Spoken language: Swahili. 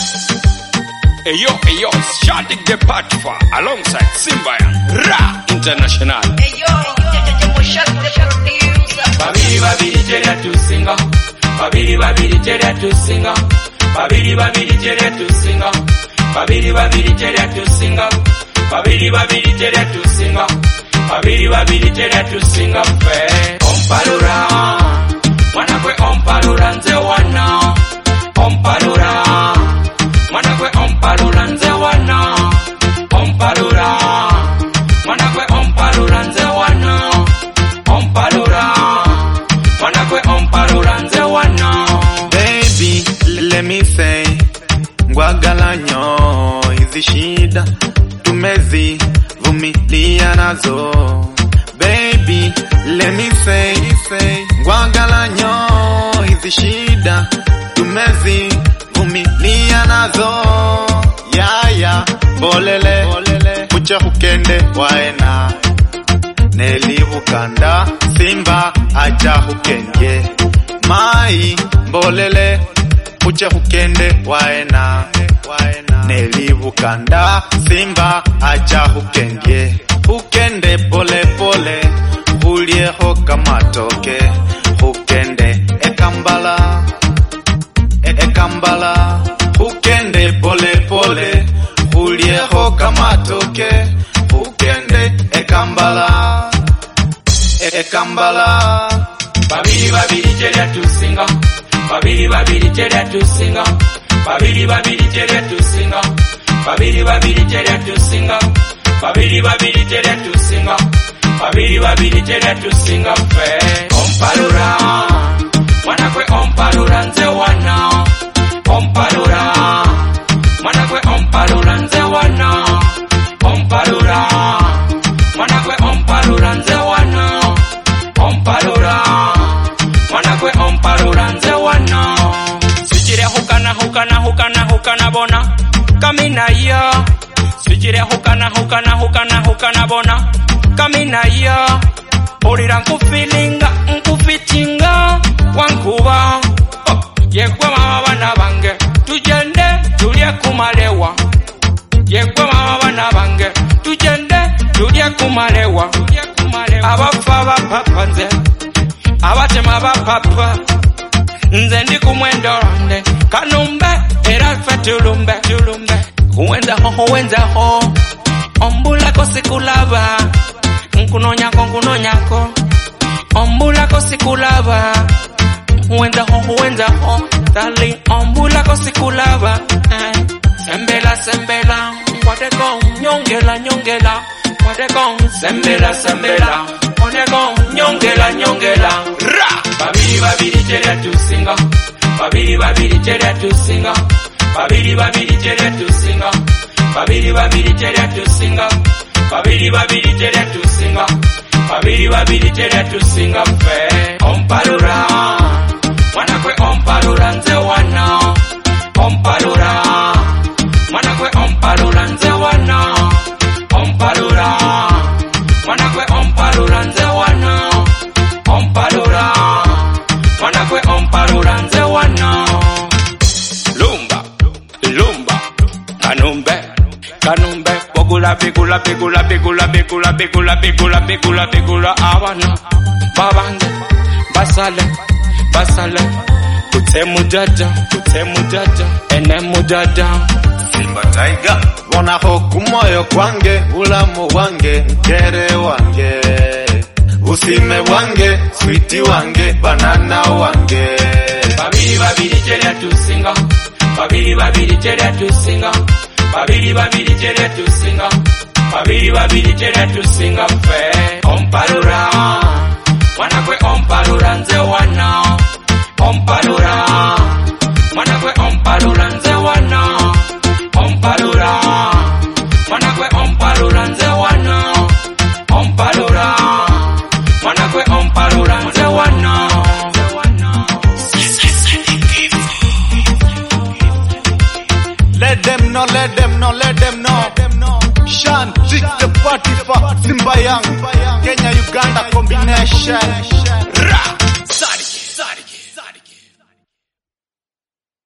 Ayo, starting the party for alongside Simbayan Ra International. Ayo, shut the producer. Babiri cherry to singer. Babiri cherry to singer. Babiri cherry to singer. Babiri cherry to singer. Babiri cherry to singer. Babiri cherry to singer. Fe ompalura, mwana kwe ompalura nze wana. Ompalura, mwana kwe ompalura nze wana. Ompalura, mwana kwe ompalura nze wana. Ompalura, mwana kwe ompalura nze wana. Baby, let me say, ngwagala nyo hizi shida tumezivumilia nazo. Baby, let me say, ngwagala nyo hizi shida tumezivumilia nazo. Yaya, bolele, kuche hukende waena. Nelibukanda, Simba aja hukenge. Mai, bolele, kuche hukende waena. Nelibukanda, Simba aja hukenge. Hukende pole pole, hulieho kamatoke. Hukende ekambala, ekambala. Hukende pole pole, hulieho kamatoke. Hukende ekambala, ekambala. Babiri cherry to singer. Babiri cherry to singer. Babiri cherry to singer. Babiri cherry to singer. Babiri cherry to singer. Babiri cherry to singer. Fe ompalura, mwana kwe ompalura nze wana. Ompalura, mwana kwe ompalura nze wana. Ompalura, mwana kwe ompalura nze wana. Ompalura, mwana kwe ompalura nze wana. Sijire hukana bona kamina ya. Sijire hukana bona kamina ya. Olira nkufilinga nkufitinga wankuba. Yekwe mama bana bange tujende tulye kumalewa. Yekwe mama bana bange tujende tulye kumalewa. Abafa bapapa nze abatema bapapa nze ndi kumwendolonde kanumbe era fe tulumbe wenza ho ombulako sikulaba nkunonyako ombulako sikulaba wenza ho darling ombulako sikulaba sembela wadeko nyongela wadeko sembela wadeko nyongela Ra Babiri cherry to singer. Babiri cherry to singer. Babiri cherry to singer. Babiri cherry to singer. Babiri cherry to singer. Babiri cherry to singer. Fe ompalura, mwana kwe ompalura nze wana. Ompalura, mwana kwe ompalura nze wana. Ompalura, mwana kwe ompalura nze wana. Ompalura, mwana kwe ompalura nze wana. Lumba Kanumbe Bogula Bigula Abana Babange Basale Kutemu dada Enemu dada Simba Tiger, wana hoku moyo kwange. Ulamu wange, nkere wange. Usime wange, sweetie wange, banana wange. Babiri cherry to singer. Babiri cherry to singer. Babiri cherry to singer. Babiri cherry to singer. Fe ompalura, mwana kwe ompalura nze wana. Ompalura, mwana kwe ompalura nze wana. Ompalura, mwana kwe ompalura nze wana. Ompalura, mwana kwe ompalura nze wana. Let them know. Shan, trick the party for Simba Young. Kenya, Uganda combination. Ra